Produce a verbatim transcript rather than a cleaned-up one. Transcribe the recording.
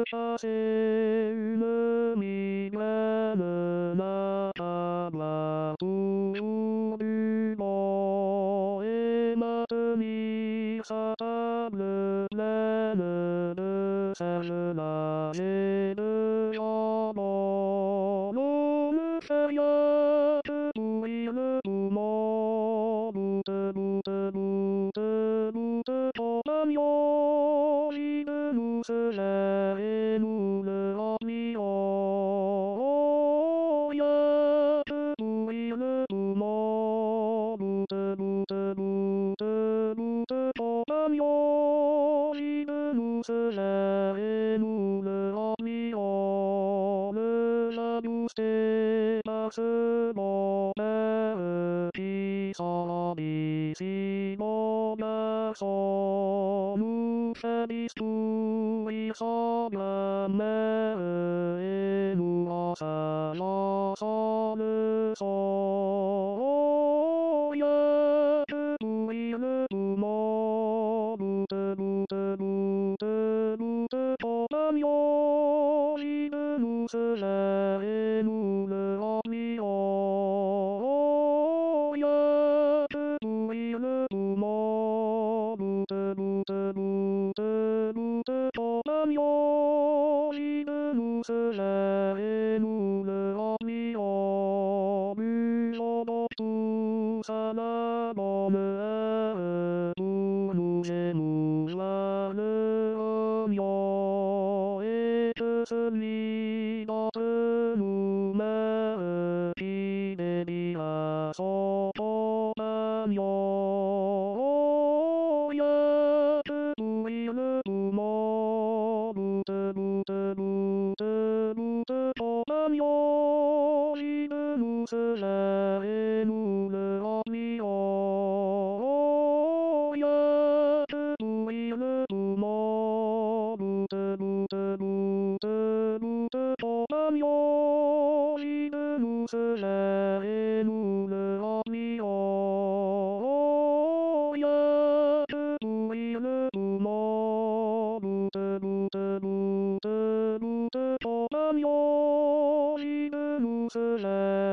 かせうむみらぬなかばとるぼえまとみさたるらぬるさるなせるよものむさやつぶいるともぶてぶてぶてぶてとまみよしぬぬすらえぬるあみよやつぶいるともぶてぶてぶてぶてとまみよしぬぬすらえぬるあみよぬらぶしてますもなきさびしもなそむさびすいさまめえぬあさらさぬそやつぶいるともぶてぶてぶてぶてとまみよしぬぬすらえぬるあみよやつぶいるともぶてぶてぶてぶてとまみよしぬぬすらえぬるあみよむそどくさなもむあぶぬせむわるあみよえつすみだつぬまきべびあそとまみよやつぶいるともぶてぶてぶてぶてとまみよしぬぬすらえぬるあみよやつぶいるともぶてぶてぶてぶてとまみよしぬぬすらえぬるあみよやつぶいるともぶてぶてぶてぶてとまみよしぬぬすら